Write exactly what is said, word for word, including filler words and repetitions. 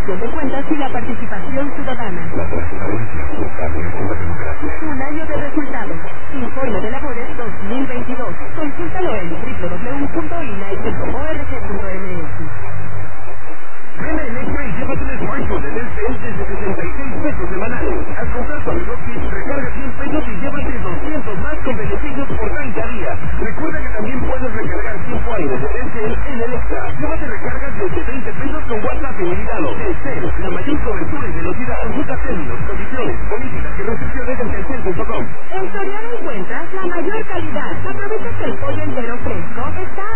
rendición de cuentas y la participación ciudadana. La transparencia confiable en la democracia. Un año de resultados. Informe de labores dos mil veintidós. Consúltalo en doble u doble u doble u punto i n a i punto org punto m x. Ven a Electra y llévate un smartphone de Telcel desde sesenta y seis pesos semanales. Al comprar tu amigo Kit, recarga cien pesos y llévate doscientos más con beneficios por treinta días. Recuerda que también puedes recargar tiempo aire de Telcel en Electra. Llévate recargas desde veinte pesos con WhatsApp ilimitado. Telcel, la mayor cobertura y velocidad. Consulta términos, condiciones, políticas y restricciones en telcel punto com. En Soriana encuentras la mayor calidad. Aprovecha que el pollo entero fresco está